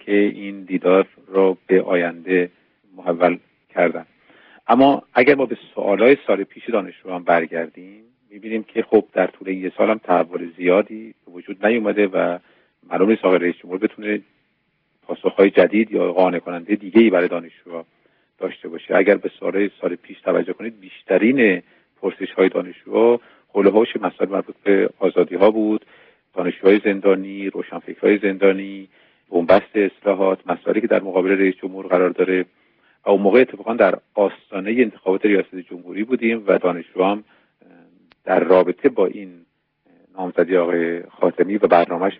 که این دیدار رو به آینده محول کردن. اما اگر ما به سوالای سال پیش دانشجویان برگردیم می‌بینیم که خب در طول یه سال هم تحول زیادی به وجود نیومده و معلوم نیست آقای رئیس جمهور بتونه پاسخ‌های جدید یا قانع کننده دیگه‌ای برای دانشجوها داشته باشه. اگر به سال پیش توجه کنید بیشترین پرسش‌های دانشجوها حول و حوش مسائل مربوط به آزادی‌ها بود، دانشجوهای زندانی، روشنفکرهای زندانی، بنبست اصلاحات، مسائلی که در مقابل رئیس جمهور قرار داره. و اون موقع اتفاقا در آستانه انتخابات ریاست جمهوری بودیم و دانشجوام در رابطه با این نامزدی آقای خاتمی و برنامه‌اش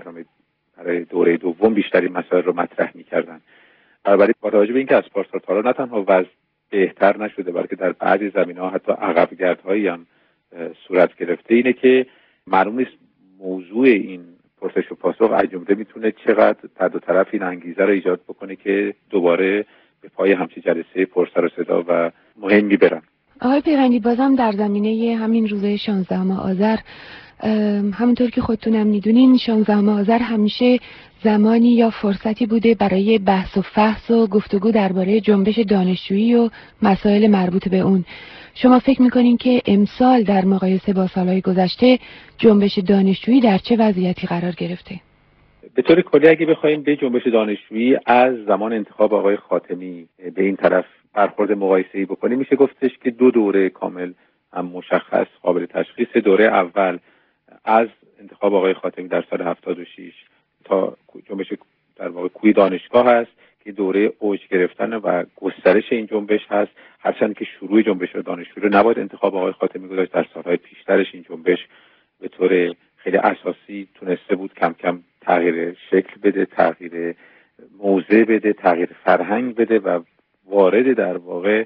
برای دوره دوم بیشترین مسائل رو مطرح می‌کردن. البته با توجه به اینکه از پارسال تا حالا نه تنها وضع بهتر نشده بلکه در بعضی زمینه‌ها حتی عقب‌گردهایی هم صورت گرفته، اینه که معلوم نیست موضوع این پرسش و پاسخ از جمله میتونه چقدر در دو طرف این انگیزه رو ایجاد بکنه که دوباره به پای همچین جلسه پرسر و صدا و مهمی برن. آقای پیرنگی، بازم در زمینه همین روزه 16 آذر، همونطور که خودتونم میدونین 16 آذر همیشه زمانی یا فرصتی بوده برای بحث و فحص و گفتگو درباره جنبش دانشجویی و مسائل مربوط به اون. شما فکر میکنین که امسال در مقایسه با سالهای گذشته جنبش دانشجویی در چه وضعیتی قرار گرفته؟ به طور کلی اگه بخوایم به جنبش دانشجویی از زمان انتخاب آقای خاتمی به این طرف برخورد مقایسه‌ای بکنیم، میشه گفتش که دو دوره کامل هم مشخص قابل تشخیص. دوره اول از انتخاب آقای خاتمی در سال 76 تا جنبش در واقع کوی دانشگاه هست که دوره اوج گرفتن و گسترش این جنبش هست، هرچند که شروع جنبش دانشجویی رو نباید انتخاب آقای خاتمی گذاشت. در سالهای پیشترش این جنبش به طور خیلی اساسی تونسته بود کم کم تغییر شکل بده، تغییر موضع بده، تغییر فرهنگ بده و وارد در واقع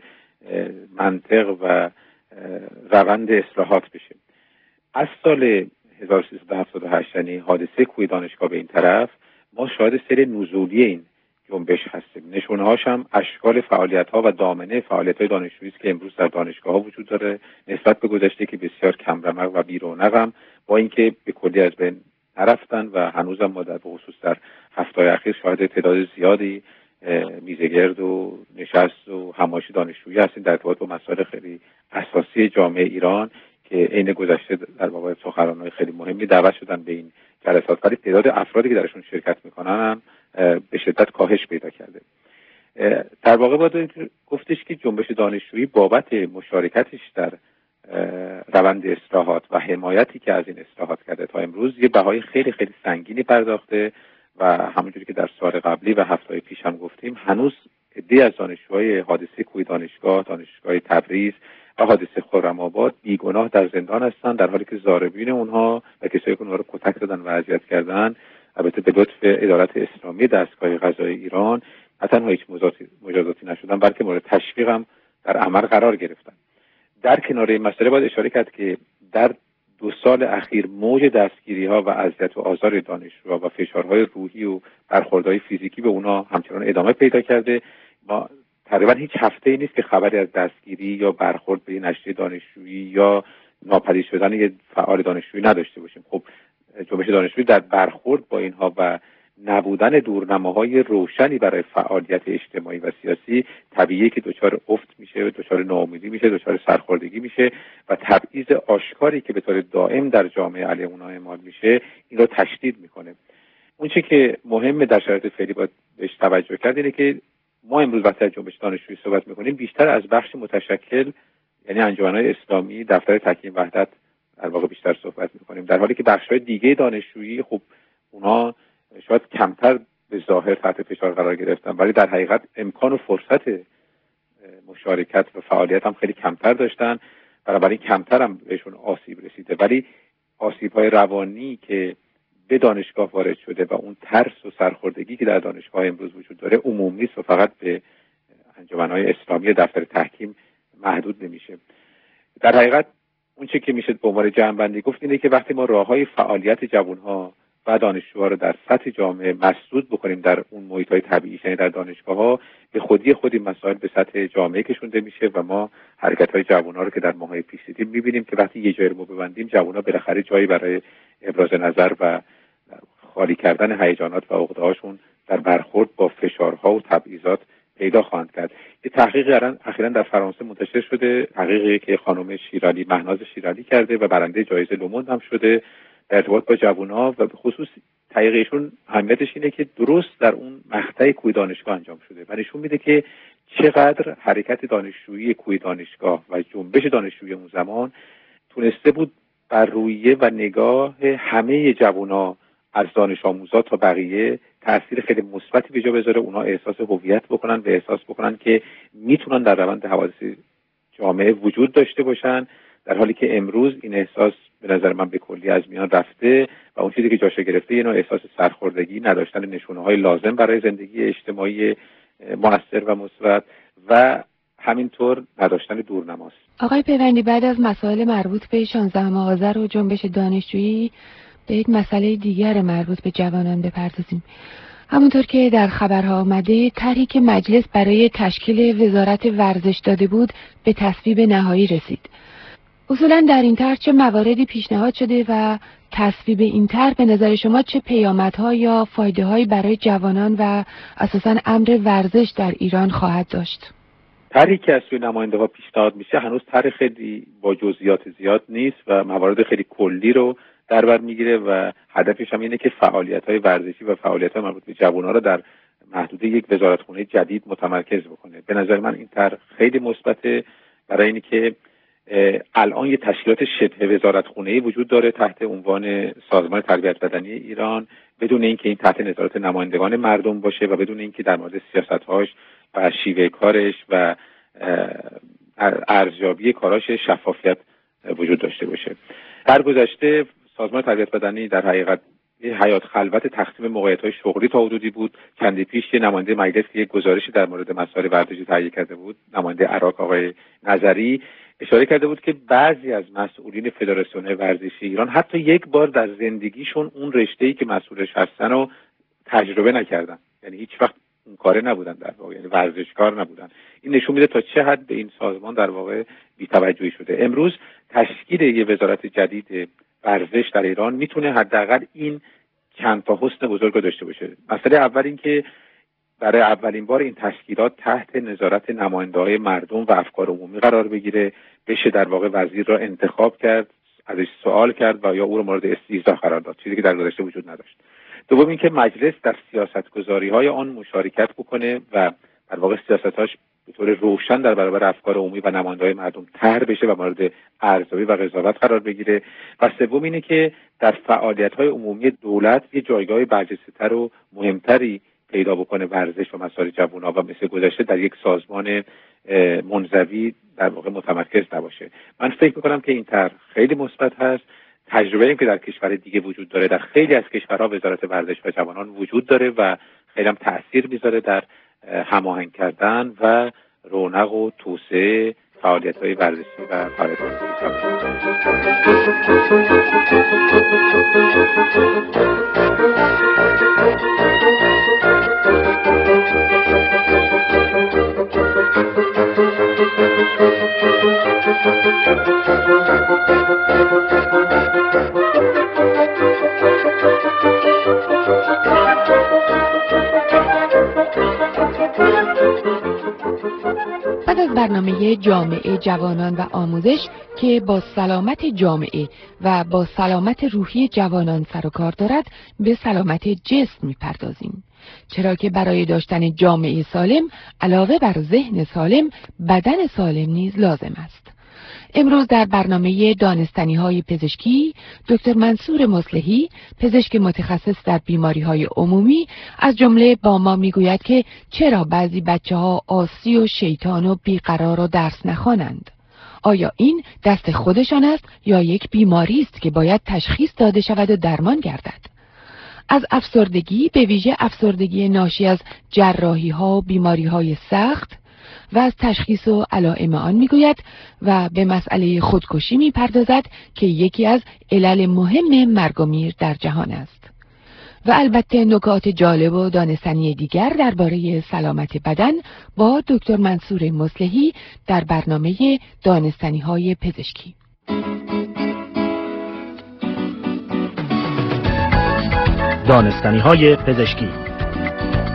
منطق و روند اصلاحات بشه. از سال 1378 یعنی حادثه کوی دانشگاه به این طرف ما شاهد سیر نزولی این جنبش هستیم. نشونه‌هاش هم اشکال فعالیت‌ها و دامنه فعالیت‌های دانشجویی است که امروز در دانشگاه‌ها وجود داره، نسبت به گذشته که بسیار کم رمق و بی‌رونق هم با اینکه به کلی از بین نرفتن و هنوزم ما در خصوص در هفته‌های اخیر شاهد تعداد زیادی میزگرد و نشست و همایش دانشجویی هستیم در ارتباط با مسائل خیلی اساسی جامعه ایران که عین گذشته در واقع سخنران‌های خیلی مهمی دعوت شدن به این جلسات، ولی تعداد افرادی که درشون شرکت میکنن هم به شدت کاهش پیدا کرده. در واقع باید گفتش که جنبش دانشجویی بابت مشارکتش در روند اصلاحات و حمایتی که از این اصلاحات کرده تا امروز یه بهای خیلی خیلی سنگینی پرداخته و همونجوری که در سال قبلی و هفته‌های پیش هم گفتیم هنوز عده‌ای از دانشجوهای حادثه کوی دانشگاه تبریز و حادثه خرم‌آباد بیگناه در زندان هستند، در حالی که ضاربین اونها و کسایی که اونها رو کتک دادن و اذیت کردن البته به لطف عدالت اسلامی دستگاه قضایی ایران نه تنها هیچ مجازاتی نشدن بلکه مورد تشویق هم در عمل قرار گرفتن. در کنار این مسئله باید اشاره کرد که در 2 سال اخیر موج دستگیری‌ها و اذیت و آزار دانشجوها و فشارهای روحی و برخوردهای فیزیکی به اونها همچنان ادامه پیدا کرده. ما تقریبا هیچ هفته‌ای نیست که خبری از دستگیری یا برخورد به نشریه دانشجویی یا ناپدید شدن یک فعال دانشجویی نداشته باشیم. خب جنبش دانشجویی در برخورد با اینها و نبودن دورنماهای روشنی برای فعالیت اجتماعی و سیاسی طبیعیه که دچار افت میشه، دچار ناامیدی میشه، دچار سرخوردگی میشه و تبعیض آشکاری که به طور دائم در جامعه علیه اونها اعمال میشه این رو تشدید میکنه. اون چیزی که مهمه در شرایط فعلی باید بهش توجه کرد اینه که ما امروز وقتی از جنبش دانشجویی صحبت میکنیم بیشتر از بخش متشکل یعنی انجمن‌های اسلامی، دفتر تحکیم وحدت در واقع بیشتر صحبت میکنیم، در حالی که بخش‌های دیگه دانشجویی خب اونا شاید کمتر به ظاهر تحت فشار قرار گرفتن ولی در حقیقت امکان و فرصت مشارکت و فعالیت هم خیلی کمتر داشتن، بنابراین کمتر هم بهشون آسیب رسیده. ولی آسیب‌های روانی که به دانشگاه وارد شده و اون ترس و سرخوردگی که در دانشگاه امروز وجود داره عمومی است و فقط به انجمن‌های اسلامی دفتر تحکیم محدود نمیشه. در حقیقت اون چیزی که میشه به عنوان جمع‌بندی گفت اینه که وقتی ما راه‌های فعالیت جوان‌ها و دانشجوها رو در سطح جامعه مسدود بکنیم در اون محیط‌های طبیعی یعنی در دانشگاه‌ها، به خودی این مسائل به سطح جامعه کشونده میشه و ما حرکت‌های جوان‌ها رو که در ماه‌های پیش دیدیم می‌بینیم که وقتی یه جایی رو ببندیم جوان‌ها بالاخره جایی برای ابراز نظر و خالی کردن هیجانات و عقده‌هاشون در برخورد با فشارها و تبعیضات پیدا خواهند کرد. یه تحقیق اخیراً در فرانسه منتشر شده، تحقیقی که خانم شیرالی، مهناز شیرالی کرده و برنده جایزه لوموند هم شده در ارتباط با جوان‌ها، و به خصوص تحقیقشون اهمیتش اینه که درست در اون مقطع کوی دانشگاه انجام شده و نشون میده که چقدر حرکت دانشجویی کوی دانشگاه و جنبش دانشجویی اون زمان تونسته بود بر رویه و نگاه همه جوان‌ها از دانش آموزا تا بقیه تأثیر خیلی مثبتی به جا بذاره، اونا احساس هویت بکنن و احساس بکنن که میتونن در روند حوادث جامعه وجود داشته باشن، در حالی که امروز این احساس به نظر من به کلی از میان رفته و اون چیزی که جاشو گرفته یه نوع احساس سرخوردگی، نداشتن نشونه‌های لازم برای زندگی اجتماعی مؤثر و مثبت و همینطور نداشتن دورنماست. آقای پیوندی، بعد از مسائل مربوط به 16 آذر و جنبش دانشجویی به یک مسئله دیگر مربوط به جوانان بپردازیم. همونطور که در خبرها آمده، طرحی که مجلس برای تشکیل وزارت ورزش داده بود به تصویب نهایی رسید. اصولا در این طرح چه مواردی پیشنهاد شده و تصویب این طرح به نظر شما چه پیامدها یا فایده‌هایی برای جوانان و اساساً امر ورزش در ایران خواهد داشت؟ طرحی که از سوی نماینده‌ها پیشنهاد میشه هنوز طرح خیلی با جزئیات زیاد نیست و موارد خیلی کلی رو در بر میگیره و هدفش هم اینه که فعالیت‌های ورزشی و فعالیت‌های مربوط به جوان‌ها رو در محدوده یک وزارتخونه جدید متمرکز بکنه. به نظر من این طرح خیلی مثبته برای اینکه که الان یه تشکیلات شبه وزارتخونه‌ای وجود داره تحت عنوان سازمان تربیت بدنی ایران، بدون اینکه این تحت نظارت نمایندگان مردم باشه و بدون اینکه در مورد سیاست‌هاش و شیوه کارش و ارزیابی کاراش شفافیت وجود داشته باشه. در گذشته سازمان تربیت بدنی در حقیقت حیات خلوت تقسیم موقعیت‌های شغلی تا حدودی بود. چندی پیش یه نماینده مجلس که یک گزارشی در مورد مسائل ورزشی تهیه کرده بود، نماینده عراق آقای نظری، اشاره کرده بود که بعضی از مسئولین فدراسیون ورزشی ایران حتی یک بار در زندگیشون اون رشته‌ای که مسئولش هستن رو تجربه نکردن، یعنی هیچ وقت اون کاره نبودن، در واقع یعنی ورزشکار نبودن. این نشون میده تا چه حد به این سازمان در واقع بی‌توجهی شده. امروز تشکیل یه وزارت جدید ورزش در ایران میتونه حداقل این چند تا حسن بزرگ رو داشته باشه. مسئله اول این که برای اولین بار این تشکیلات تحت نظارت نماینده‌های مردم و افکار عمومی قرار بگیره، بشه در واقع وزیر را انتخاب کرد، ازش سوال کرد و یا او رو مورد استیضاح قرار داد، چیزی که در گذشته وجود نداشت. دوم اینکه مجلس در سیاست‌گذاری‌های آن مشارکت بکنه و در واقع سیاست‌هاش به طور روشن در برابر افکار عمومی و نماینده‌های مردم طرح بشه و مورد ارزیابی و قضاوت قرار بگیره. و سوم اینه که در فعالیت‌های عمومی دولت یه جایگاه برجسته‌تر و مهمتری پیدا بکنه ورزش و مسائل جوان‌ها و مثل گذشته در یک سازمان منزوی در واقع متمرکز نباشه. من فکر می‌کنم که این طرح خیلی مثبت هست. تجربه‌ای که در کشور دیگه وجود داره، در خیلی از کشورها وزارت ورزش و جوانان وجود داره و خیلی هم تأثیر میذاره در هماهنگ کردن و رونق و توسعه فعالیت‌های ورزشی و فعالیت‌های بعد از برنامه جامعه جوانان و آموزش که با سلامت جامعه و با سلامت روحی جوانان سر و کار دارد، به سلامت جسم می‌پردازیم، چرا که برای داشتن جامعه سالم علاوه بر ذهن سالم بدن سالم نیز لازم است. امروز در برنامه دانستنی‌های پزشکی دکتر منصور مصلحی، پزشک متخصص در بیماری‌های عمومی، از جمله با ما میگوید که چرا بعضی بچه‌ها عاصی و شیطان و بیقرار و درس نخوانند. آیا این دست خودشان است یا یک بیماری است که باید تشخیص داده شود و درمان گردد؟ از افسردگی، به ویژه افسردگی ناشی از جراحی‌ها و بیماری‌های سخت و از تشخیص و علائم آن میگوید و به مسئله خودکشی میپردازد که یکی از علل مهم مرگ و میر در جهان است. و البته نکات جالب و دانستنی دیگر درباره سلامت بدن با دکتر منصور مصلحی در برنامه دانستنی‌های پزشکی. دانستنی‌های پزشکی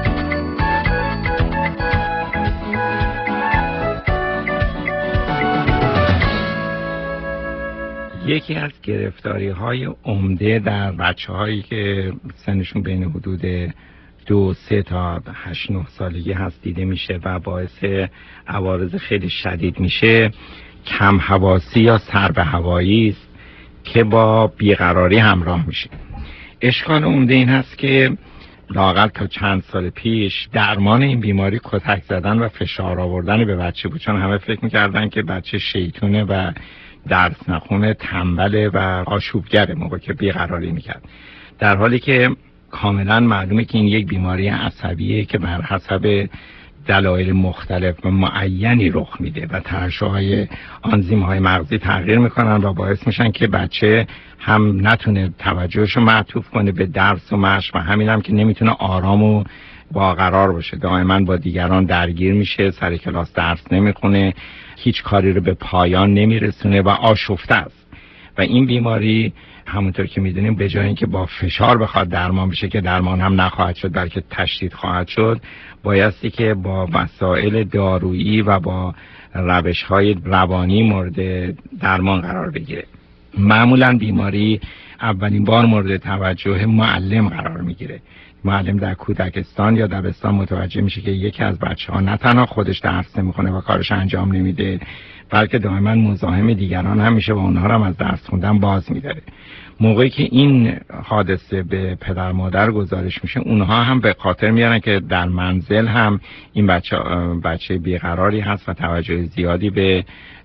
یکی از گرفتاری‌های عمده در بچه‌هایی که سنشون بین حدود 2-3 تا 8-9 سالگی هست دیده میشه و باعث عوارض خیلی شدید میشه، کم حواسی یا سر به هوایی است که با بیقراری همراه میشه. اشکال عمده این هست که لااقل تا چند سال پیش درمان این بیماری کتک زدن و فشار آوردن به بچه بود، چون همه فکر میکردن که بچه شیطونه و درس نخونه، تنبله و آشوبگره موقع که بیقراری میکرد، در حالی که کاملا معلومه که این یک بیماری عصبیه که بر حسب دلایل مختلف و معینی رخ میده و ترشح‌های آنزیم‌های مغزی تغییر میکنن و باعث میشن که بچه هم نتونه توجهشو معطوف کنه به درس و مشق و همین هم که نمیتونه آرام و با قرار باشه، دائما با دیگران درگیر میشه، سر کلاس درس نمیخونه، هیچ کاری رو به پایان نمیرسونه و آشفته است. و این بیماری همونطور که میدونیم به جای اینکه با فشار بخواد درمان بشه که درمان هم نخواهد شد بلکه تشدید خواهد شد، بایستی که با وسایل دارویی و با روش‌های روانی مورد درمان قرار بگیره. معمولا بیماری اولین بار مورد توجه معلم قرار میگیره. معلم در کودکستان یا دبستان متوجه میشه که یکی از بچه‌ها نه تنها خودش درس نمیخونه و کارش انجام نمیده، بلکه دائما مزاحم دیگران هم میشه و اونها رو هم از درس خوندن باز میداره. موقعی که این حادثه به پدر مادر گزارش میشه، اونها هم به خاطر میارن که در منزل هم این بچه بیقراری هست و توجه زیادی به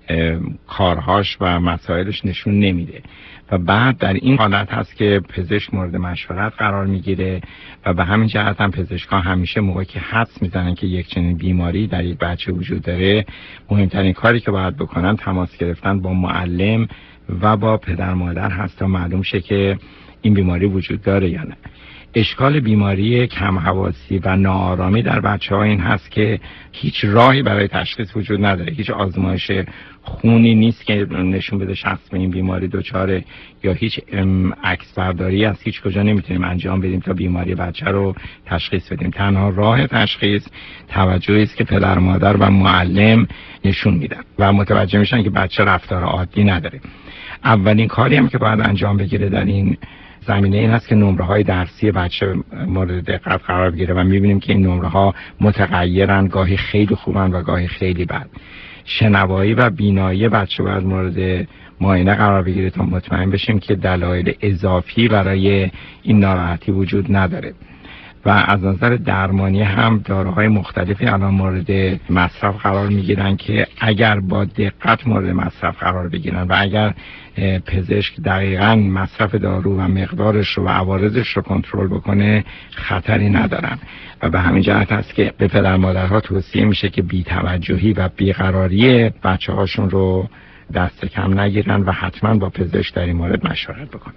کارهاش و مسائلش نشون نمیده و بعد در این حالت هست که پزشک مورد مشورت قرار میگیره و به همین جهت هم پزشکان همیشه موقعی که حدس میزنن که یک چنین بیماری در یک بچه وجود داره، مهمترین کاری که باید بکنن تماس گرفتن با معلم و با پدر مادر هست تا معلوم شه که این بیماری وجود داره یا نه. اشکال بیماری کم حواسی و ناآرامی در بچه‌ها این هست که هیچ راهی برای تشخیص وجود نداره، هیچ آزمایش خونی نیست که نشون بده شخص به این بیماری دچاره، یا هیچ عکس برداری از هیچ کجا نمیتونیم انجام بدیم تا بیماری بچه رو تشخیص بدیم. تنها راه تشخیص توجهی است که پدر مادر و معلم نشون میدن و متوجه میشن که بچه رفتار عادی نداره. اولین کاری هم که باید انجام بگیره در این زمینه این هست که نمره‌های درسی بچه مورد دقت قرار بگیره و می‌بینیم که این نمره‌ها متغیرن، گاهی خیلی خوبن و گاهی خیلی بد. شنوایی و بینایی بچه باید مورد معاینه قرار بگیره تا مطمئن بشیم که دلایل اضافی برای این ناراحتی وجود نداره. و از نظر درمانی هم داروهای مختلفی الان مورد مصرف قرار میگیرن که اگر با دقت مورد مصرف قرار بگیرن و اگر پزشک دقیقاً مصرف دارو و مقدارش رو و عوارضش رو کنترل بکنه خطری ندارن. و به همین جهت هست که به پدر مادرها توصیه میشه که بی‌توجهی و بیقراری بچه‌هاشون رو دست کم نگیرن و حتما با پزشک در این مورد مشورت بکنن.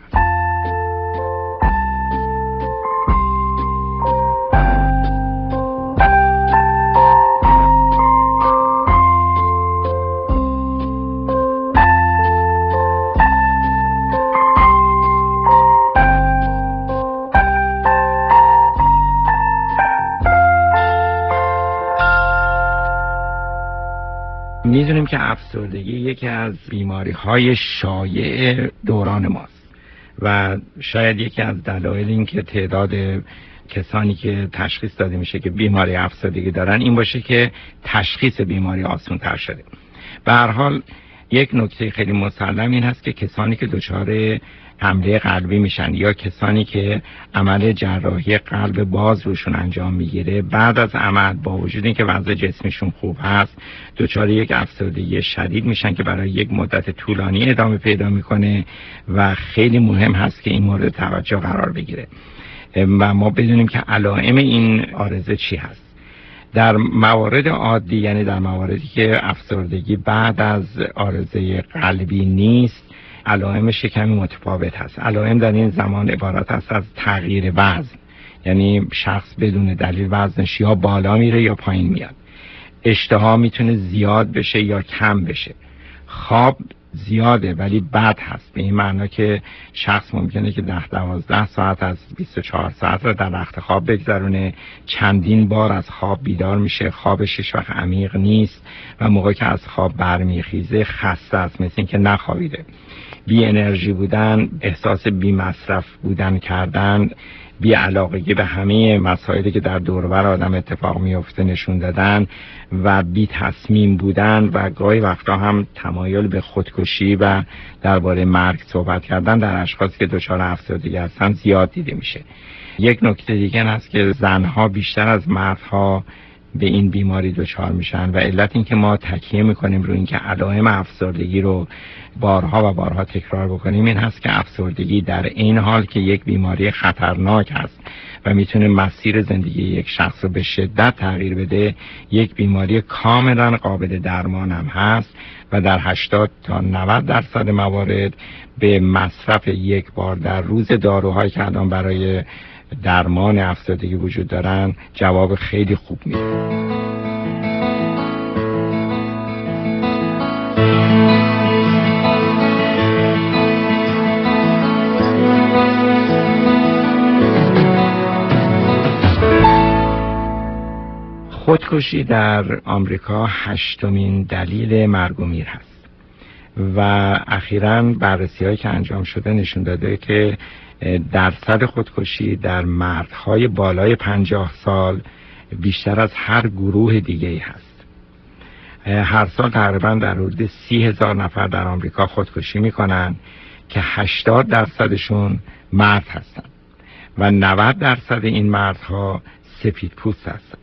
میدونیم که افسردگی یکی از بیماری‌های شایع دوران ماست و شاید یکی از دلایل این که تعداد کسانی که تشخیص داده میشه که بیماری افسردگی دارن این باشه که تشخیص بیماری آسان‌تر شده. به هر حال یک نکته خیلی مسلم این هست که کسانی که دچار حمله قلبی میشن یا کسانی که عمل جراحی قلب باز روشون انجام میگیره، بعد از عمل با وجود اینکه وضع جسمشون خوب هست دچار یک افسردگی شدید میشن که برای یک مدت طولانی ادامه پیدا میکنه و خیلی مهم هست که این مورد توجه قرار بگیره و ما بدونیم که علائم این عارضه چی هست. در موارد عادی، یعنی در مواردی که افسردگی بعد از عارضه قلبی نیست، علائمش کمی متفاوت هست. علائم در این زمان عبارت است از تغییر وزن، یعنی شخص بدون دلیل وزنش یا بالا میره یا پایین میاد. اشتها میتونه زیاد بشه یا کم بشه. خواب زیاده ولی بد هست، به این معنا که شخص ممکنه که 10-12 ساعت از 24 ساعت رو در رخت خواب بگذرونه، چندین بار از خواب بیدار میشه، خوابش هیچ وقت عمیق نیست و موقعی که از خواب برمیخیزه خسته است، مثل این که نخوابیده. بی انرژی بودن، احساس بی مصرف بودن کردن، بی علاقگی به همه مسائلی که در دور و بر آدم اتفاق میفته نشون دادن و بی تصمیم بودن و گاهی وقتا هم تمایل به خودکشی و درباره مرگ صحبت کردن در اشخاصی که دچار افسردگی هستن زیاد دیده میشه. یک نکته دیگه هست که زنها بیشتر از مردها به این بیماری دچار میشن و علت این که ما تکیه میکنیم روی اینکه علائم افسردگی رو بارها و بارها تکرار بکنیم این هست که افسردگی در این حال که یک بیماری خطرناک هست و میتونه مسیر زندگی یک شخص رو به شدت تغییر بده، یک بیماری کاملا قابل درمان هم هست و در 80 تا 90% موارد به مصرف یک بار در روز داروهایی که الان برای درمان افسردگی وجود دارن جواب خیلی خوب میده. خودکشی در آمریکا 8مین دلیل مرگ و میر هست و اخیراً بررسی‌هایی که انجام شده نشون داده که درصد خودکشی در مردهای بالای 50 سال بیشتر از هر گروه دیگه‌ای هست. هر سال تقریباً در حدود 30,000 نفر در آمریکا خودکشی میکنن که 80% مرد هستن و 90% این مردها سفیدپوست هستن.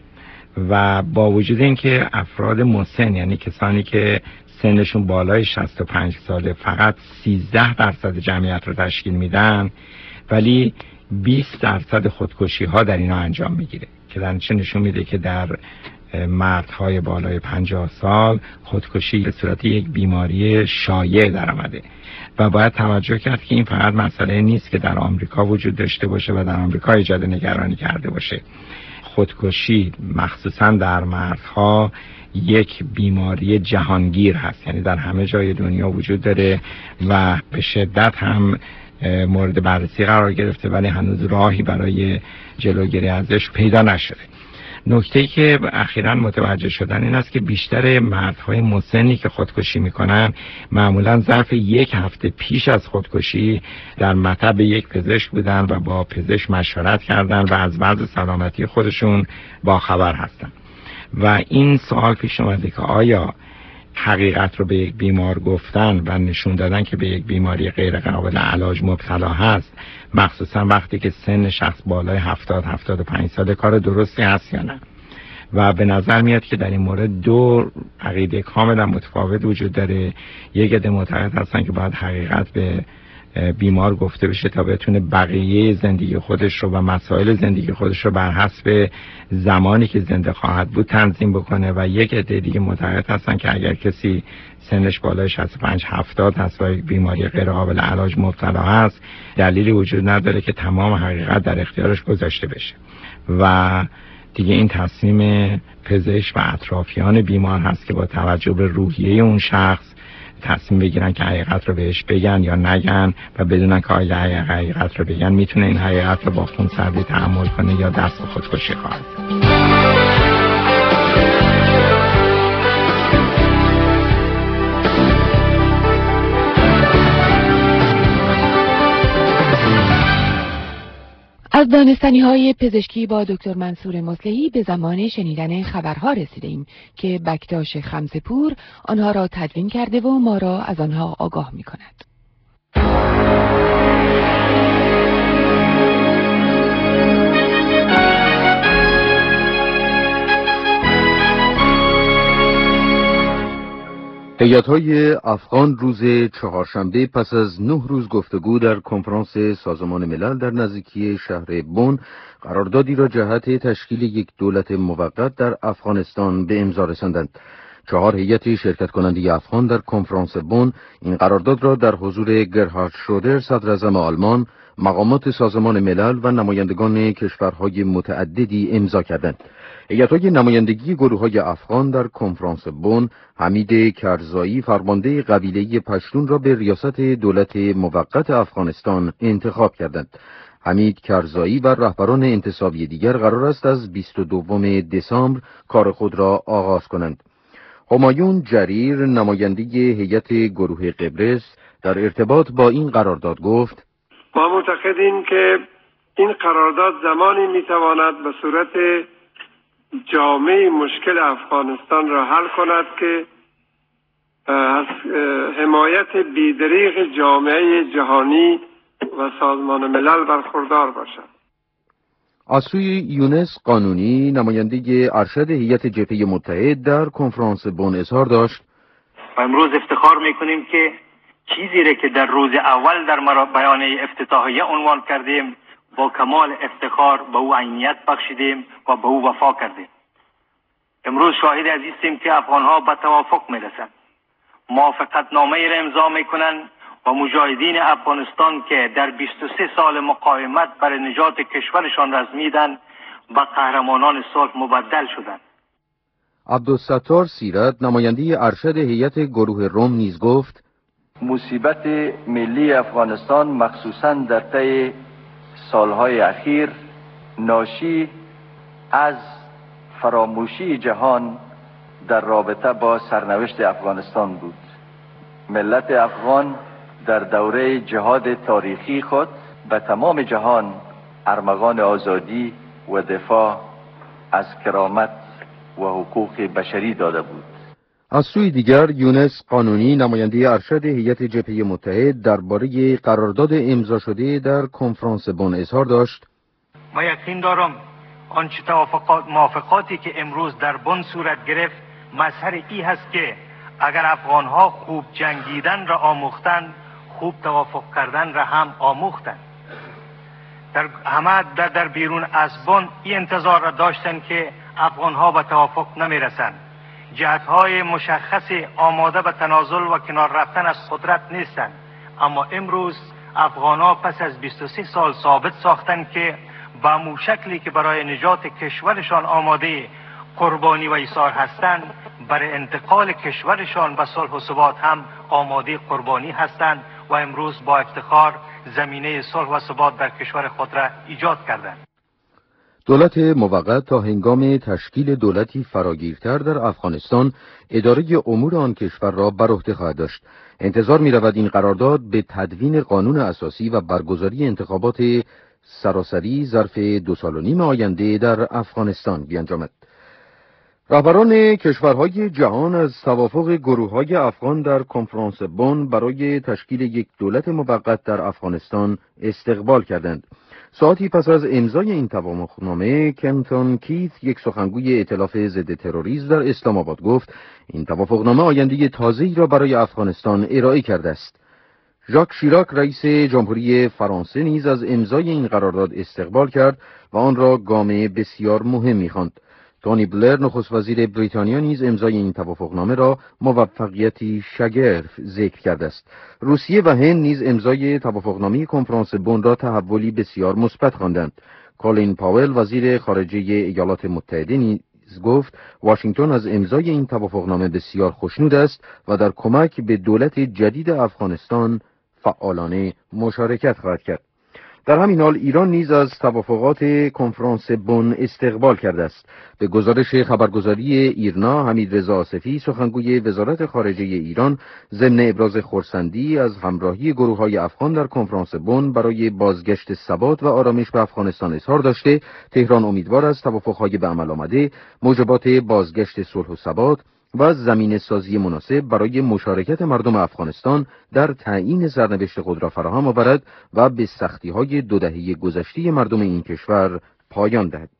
و با وجود اینکه افراد مسن، یعنی کسانی که سنشون بالای 65 ساله فقط 13% جمعیت رو تشکیل میدن، ولی 20% خودکشی ها در اینا انجام میگیره که در نشون میده که در مردهای بالای 50 سال خودکشی به صورت یک بیماری شایع در آمده و باید توجه کرد که این فقط مسئله نیست که در آمریکا وجود داشته باشه و در آمریکا ایجاد نگرانی کرده باشه. خودکشی مخصوصا در مردها یک بیماری جهانگیر هست، یعنی در همه جای دنیا وجود داره و به شدت هم مورد بررسی قرار گرفته ولی هنوز راهی برای جلوگیری ازش پیدا نشده. نکته‌ای که اخیراً متوجه شدن این است که بیشتر مردهای مسنی که خودکشی میکنن معمولاً ظرف یک هفته پیش از خودکشی در مطب یک پزشک بودن و با پزشک مشورت کردن و از وضع سلامتی خودشون باخبر هستن و این سوال پیش اومده که آیا حقیقت رو به یک بیمار گفتن و نشون دادن که به یک بیماری غیر قابل علاج مبتلا هست، مخصوصا وقتی که سن شخص بالای 70-75 ساله، کار درستی هست یا نه؟ و به نظر میاد که در این مورد دو عقیده کاملا متفاوت وجود داره. یک عده معتقد هستن که باید حقیقت به بیمار گفته بشه تا بتونه بقیه زندگی خودش رو و مسائل زندگی خودش رو بر حسب زمانی که زنده خواهد بود تنظیم بکنه و یک عده دیگه معتقد هستن که اگر کسی سنش بالای 65-70 هست و یک بیماری غیر قابل علاج مبتلا هست، دلیلی وجود نداره که تمام حقیقت در اختیارش گذاشته بشه و دیگه این تصمیم پزشک و اطرافیان بیمار هست که با توجه به روحیه اون شخص تصمیم بگیرن که حقیقت رو بهش بگن یا نگن و بدونن که آیا حقیقت رو بگن میتونه این حقیقت رو با خونسردی تحمل کنه یا دست به خودکشی خواهد. از دانستنی‌های پزشکی با دکتر منصور مصلحی به زمان شنیدن خبرها رسیدیم که بکتاش خمسه‌پور آنها را تدوین کرده و ما را از آنها آگاه می‌کند. هیئت‌های افغان روز چهارشنبه پس از 9 روز گفتگو در کنفرانس سازمان ملل در نزدیکی شهر بن قراردادی را جهت تشکیل یک دولت موقت در افغانستان به امضا رساندند. 4 هیئت شرکت کننده افغان در کنفرانس بن این قرارداد را در حضور گرهارد شرودر صدر اعظم آلمان، مقامات سازمان ملل و نمایندگان کشورهای متعددی امضا کردند. هیئت‌های نمایندگی گروه‌های افغان در کنفرانس بن حمید کرزایی فرمانده قبیله پشتون را به ریاست دولت موقت افغانستان انتخاب کردند. حمید کرزایی و رهبران انتصابی دیگر قرار است از 22 دسامبر کار خود را آغاز کنند. همایون جریر نماینده هیئت گروه قبرس در ارتباط با این قرارداد گفت: ما معتقدیم که این قرارداد زمانی میتواند به صورت جامع مشکل افغانستان را حل کند که از حمایت بیدریغ جامعه جهانی و سازمان ملل برخوردار باشد. از سوی یونس قانونی، نماینده ارشد هیئت جبهه متحد در کنفرانس بن اظهار داشت: و امروز افتخار میکنیم که چیزی را که در روز اول در بیانیه افتتاحیه عنوان کردیم با کمال افتخار به او عینیت بخشیدیم و به او وفا کردیم. امروز شاهد عزیزیم که افغانها به توافق میرسند، موافقتنامه را امضا میکنند و مجاهدین افغانستان که در 23 سال مقاومت برای نجات کشورشان رزمیدند به قهرمانان صلح مبدل شدند. عبدالستار سیرت، نماینده ارشد هیئت گروه روم نیز گفت: مصیبت ملی افغانستان مخصوصاً در طی سالهای اخیر ناشی از فراموشی جهان در رابطه با سرنوشت افغانستان بود. ملت افغان در دوره جهاد تاریخی خود به تمام جهان ارمغان آزادی و دفاع از کرامت و حقوق بشری داده بود. از سوی دیگر، یونس قانونی، نماینده ارشد هیئت جبهه متحد، درباره قرارداد امضا شده در کنفرانس بن اظهار داشت: ما یقین دارم آنچه موافقاتی که امروز در بن صورت گرفت مظهر ای هست که اگر افغانها خوب جنگیدن را آموختند، خوب توافق کردن را هم آموختند. در بیرون از بن این انتظار را داشتند که افغانها به توافق نمیرسند. جهت‌های مشخص آماده به تنازل و کنار رفتن از قدرت نیستند، اما امروز افغانها پس از 23 سال ثابت ساختند که با مو شکلی که برای نجات کشورشان آماده قربانی و ایثار هستند، برای انتقال کشورشان به صلح و ثبات هم آماده قربانی هستند و امروز با افتخار زمینه صلح و ثبات در کشور خود را ایجاد کردند. دولت موقت تا هنگام تشکیل دولتی فراگیرتر در افغانستان اداره امور آن کشور را بر عهده خواهد داشت. انتظار می‌رود این قرارداد به تدوین قانون اساسی و برگزاری انتخابات سراسری ظرف 2.5 سال آینده در افغانستان بیانجامد. رهبران کشورهای جهان از توافق گروه‌های افغان در کنفرانس بن برای تشکیل یک دولت موقت در افغانستان استقبال کردند. ساعتی پس از امضای این توافقنامه، کنتون کیت، یک سخنگوی ائتلاف ضد تروریسم در اسلام آباد، گفت این توافقنامه آینده تازه‌ای را برای افغانستان ارائه کرده است. ژاک شیراک، رئیس جمهوری فرانسه، نیز از امضای این قرارداد استقبال کرد و آن را گام بسیار مهمی خواند. تونی بلر، نخست وزیر بریتانیا، نیز امضای این توافقنامه را موفقیتی شگرف ذکر کرده است. روسیه و هند نیز امضای توافقنامه کنفرانس بن را تحولی بسیار مثبت خواندند. کالین پاول، وزیر خارجه ایالات متحده، نیز گفت واشنگتن از امضای این توافقنامه بسیار خوشنود است و در کمک به دولت جدید افغانستان فعالانه مشارکت خواهد کرد. در همین حال ایران نیز از توافقات کنفرانس بن استقبال کرده است. به گزارش خبرگزاری ایرنا، حمیدرضا آصفی، سخنگوی وزارت خارجه ایران، ضمن ابراز خرسندی از همراهی گروه‌های افغان در کنفرانس بن برای بازگشت ثبات و آرامش به افغانستان اظهار داشته، تهران امیدوار است توافق‌های به عمل آمده موجبات بازگشت صلح و ثبات و زمینه سازی مناسب برای مشارکت مردم افغانستان در تعیین سرنوشت خود را فراهم آورد و به سختی‌های 2 دهه گذشته مردم این کشور پایان دهد.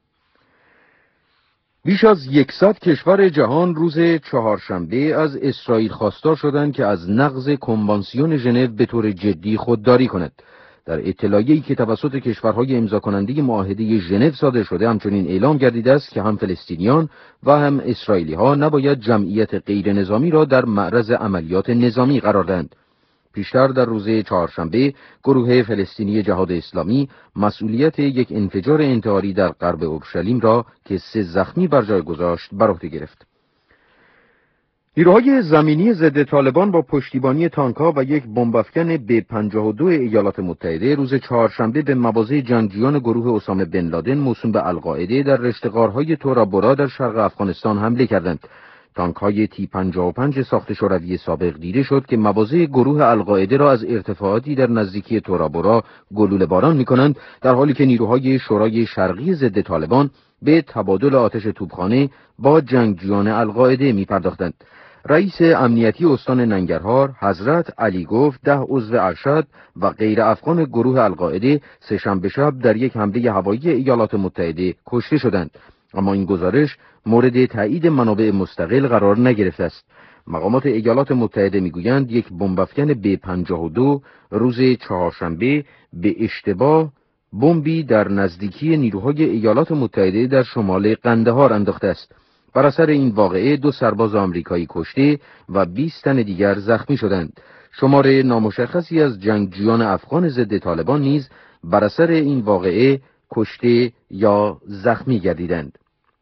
بیش از 100 کشور جهان روز چهارشنبه از اسرائیل خواستار شدند که از نقض کنوانسیون ژنو به طور جدی خودداری کند. در اطلاعیه‌ای که توسط کشورهای امضا کننده معاهده ژنو صادر شده همچنین اعلام گردیده است که هم فلسطینیان و هم اسرائیلی‌ها نباید جمعیت غیر نظامی را در معرض عملیات نظامی قرار دهند. پیشتر در روز چهارشنبه گروه فلسطینی جهاد اسلامی مسئولیت یک انفجار انتحاری در غرب اورشلیم را که 3 زخمی بر جای گذاشت بر عهده گرفت. نیروهای زمینی ضد طالبان با پشتیبانی تانک‌ها و یک بمب‌افکن به 52 ایالات متحده روز چهارشنبه به مواضع جنگجویان گروه اسامه بن لادن موسوم به القاعده در رشته غارهای تورا بورا در شرق افغانستان حمله کردند. تانک‌های تی 55 ساخت شوروی سابق دیده شد که مواضع گروه القاعده را از ارتفاعاتی در نزدیکی تورابورا گلوله باران می‌کنند، در حالی که نیروهای شورای شرقی ضد طالبان به تبادل آتش توپخانه با جنگجویان القاعده می‌پرداختند. رئیس امنیتی استان ننگرهار حضرت علی گفت 10 عضو ارشد و غیر افغان گروه القاعده سه‌شنبه شب در یک حمله هوایی ایالات متحده کشته شدند، اما این گزارش مورد تایید منابع مستقل قرار نگرفته است. مقامات ایالات متحده میگویند یک بمب‌افکن B-52 روز چهارشنبه به اشتباه بمبی در نزدیکی نیروهای ایالات متحده در شمال قندهار انداخته است. بر اثر این واقعه 2 سرباز آمریکایی کشته و 20 تن دیگر زخمی شدند. شمار نامشخصی از جنگجویان افغان ضد طالبان نیز بر اثر این واقعه کشته یا زخمی گردیدند.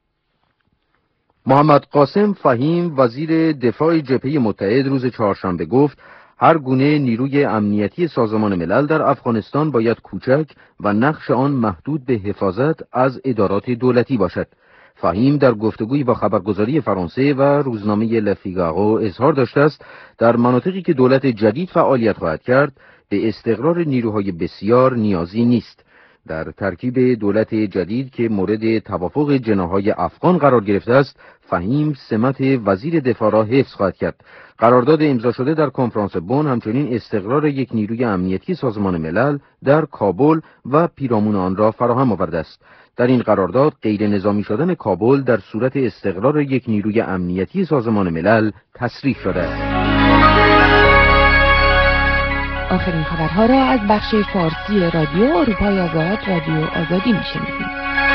محمد قاسم فهیم وزیر دفاع جبهه متحد روز چهارشنبه گفت هر گونه نیروی امنیتی سازمان ملل در افغانستان باید کوچک و نقش آن محدود به حفاظت از ادارات دولتی باشد. فهیم در گفتگویی با خبرگزاری فرانسه و روزنامه لفیگارو اظهار داشته است در مناطقی که دولت جدید فعالیت خواهد کرد به استقرار نیروهای بسیار نیازی نیست. در ترکیب دولت جدید که مورد توافق جناح‌های افغان قرار گرفته است، فهیم سمت وزیر دفاع را حفظ خواهد کرد. قرارداد امضا شده در کنفرانس بن همچنین استقرار یک نیروی امنیتی سازمان ملل در کابل و پیرامون آن را فراهم آورده است. در این قرارداد غیر نظامی شدن کابل در صورت استقرار یک نیروی امنیتی سازمان ملل تصریح شده است. آخرین خبرها را از بخش فارسی رادیو اروپای آزاد، رادیو آزادی میشنوید.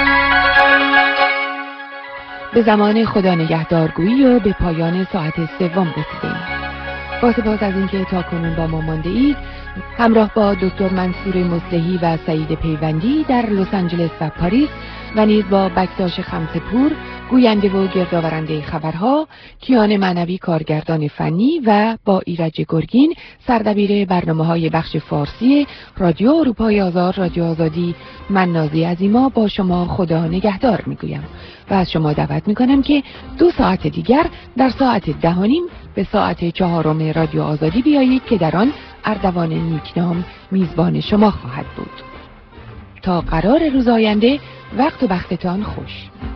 به زمان خدا نگهدارگویی و به پایان ساعت سوم رسیدیم. با سپاس از اینکه تاکنون با ما مانده اید، همراه با دکتر منصور مصلحی و سعید پیوندی در لس آنجلس و پاریس و نیز با بکتاش خمسه‌پور گوینده و گردآورنده خبرها، کیان معنوی کارگردان فنی و با ایرج گرگین سردبیر برنامه‌های بخش فارسی رادیو اروپای آزاد، رادیو آزادی، من نازی عظیما با شما خدا نگهدار میگویم و از شما دعوت میکنم که 2 ساعت دیگر در ساعت 10:30 به ساعت 4 رادیو آزادی بیایید که در آن اردوان نیکنام میزبان شما خواهد بود. تا قرار روز آینده، وقت و بختتان خوش.